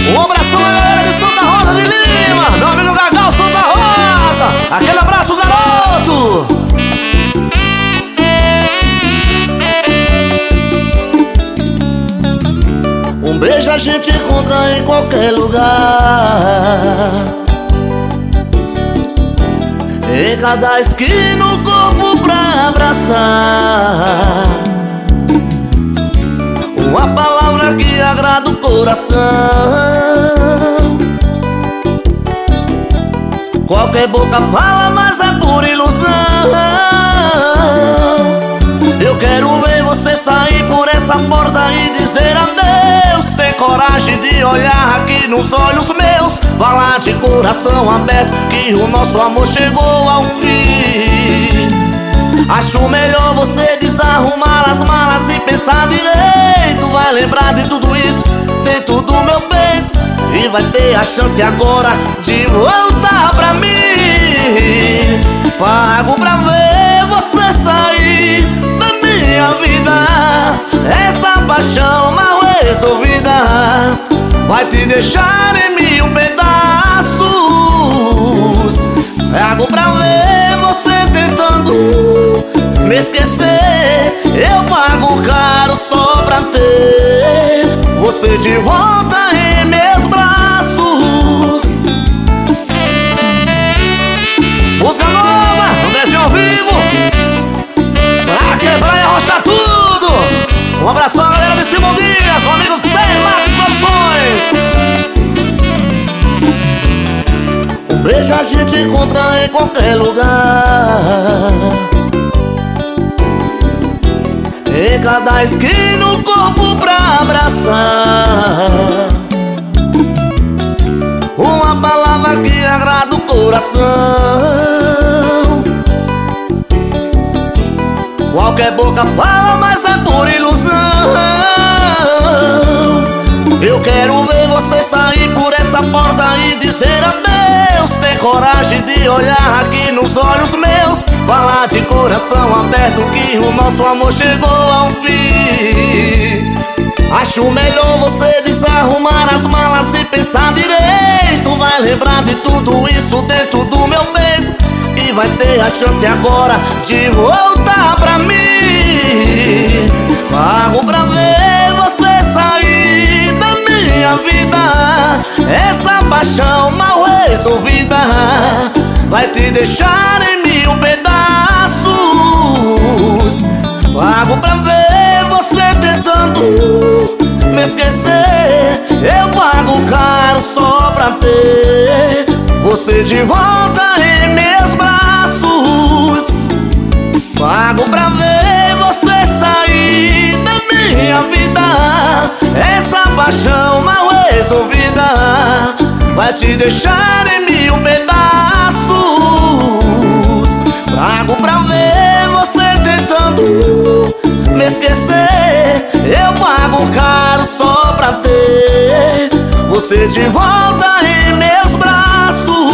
Um abração à galera de Santa Rosa de Lima, meu amigo Gagal Santa Rosa. Aquele abraço, garoto. Um beijo a gente encontra em qualquer lugar, em cada esquina o corpo pra abraçar. Uma palavra que agrada o coração, qualquer boca fala, mas é por ilusão. Eu quero ver você sair por essa porta e dizer adeus. Ter coragem de olhar aqui nos olhos meus, falar de coração aberto que o nosso amor chegou ao fim. Acho melhor você desarrumar as malas e pensar direito. Vai lembrar de tudo isso dentro do meu peito e vai ter a chance agora de voltar pra mim. Pago pra ver você sair da minha vida. Essa paixão mal resolvida vai te deixar em mil pedaços. Pago pra ver você tentando me esquecer. Eu pago caro só pra ter você de volta em meus braços. Música nova, Andrezinho ao vivo, pra quebrar e arrochar tudo. Um abração à galera de Simão Dias, meu amigo Sem Marcos Produções. Um beijo a gente encontra em qualquer lugar, em cada esquina o corpo pra abraçar. Uma palavra que agrada o coração, qualquer boca fala, mas é por ilusão. Eu quero ver você sair por essa porta e dizer adeus. Ter coragem de olhar aqui nos olhos meus, falar de coração aberto que o nosso amor chegou ao fim. Acho melhor você desarrumar as malas e pensar direito. Vai lembrar de tudo isso dentro do meu peito e vai ter a chance agora de voltar pra mim. Pago pra ver você sair da minha vida. Essa paixão mal resolvida vai te deixar em mil pedaços. Pago pra ver você tentando me esquecer. Eu pago caro só pra ter você de volta em meus braços. Pago pra ver você sair da minha vida. Essa paixão mal resolvida vai te deixar em mil pedaços. Pago pra ver você tentando me esquecer. Eu pago caro só pra ter você de volta em meus braços.